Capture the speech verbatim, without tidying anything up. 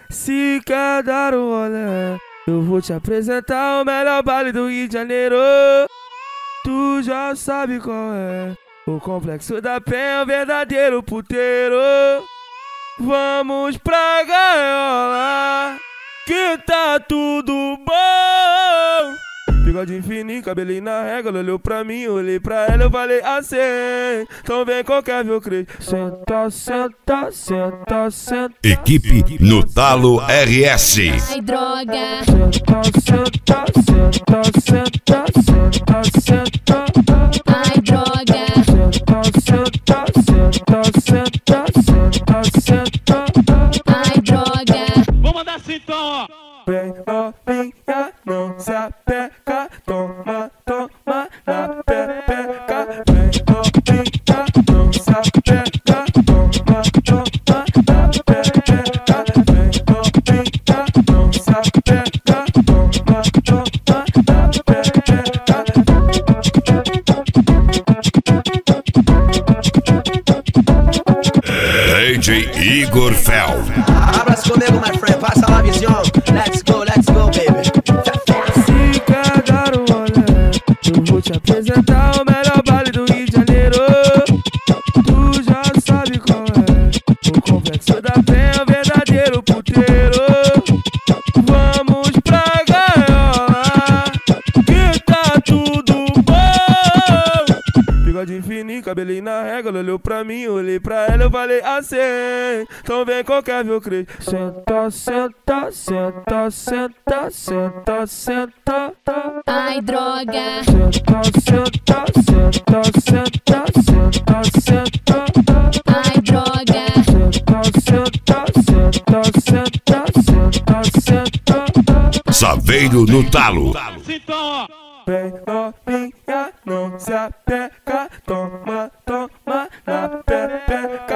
Se quer dar um rolê, eu vou te apresentar o melhor baile do Rio de Janeiro. Tu já sabe qual é, o Complexo da Penha, o verdadeiro puteiro. Vamos pra gaiola, que tá tudo bom. Bigode fininho, cabelinho na régua, ela olhou pra mim, eu olhei pra ela, eu falei assim. Então vem qualquer viu crente. Senta, senta, senta, senta. Equipe no Talo R S. Ai, droga. Senta, senta, senta, senta, senta, senta. Ai, droga. Senta, senta, senta, senta, senta, senta. Ai, droga. Vou mandar assim então, ó. Vem novinha, não se apega, toma, toma na pepeca. Vem novinha, não se apega, toma, toma na pepeca. Vem novinha, não se apega, toma, toma na pepeca. D J Igor Fel. Abraço comigo, my friend, passa lá, visão. Let's go, let's go, baby. Se quer dar um rolê, eu vou te apresentar o melhor baile do Rio de Janeiro. Tu já sabe qual é, o Complexo da Penha, o verdadeiro puteiro. Vamos pra gaiola, que tá tudo bom. Bigode fininho, cabelinho na régua, ela olhou pra mim, eu olhei pra ela, eu falei assim. Então vem qualquer viu crente. Senta, senta, senta, senta, senta, senta. Ai, droga. Senta, senta, senta, senta, senta, senta. Ai, droga. Senta, senta, senta, senta, senta, senta. Saveiro no Talo. Assim então, ó. Vem novinha, não se apega, toma, toma na pepeca.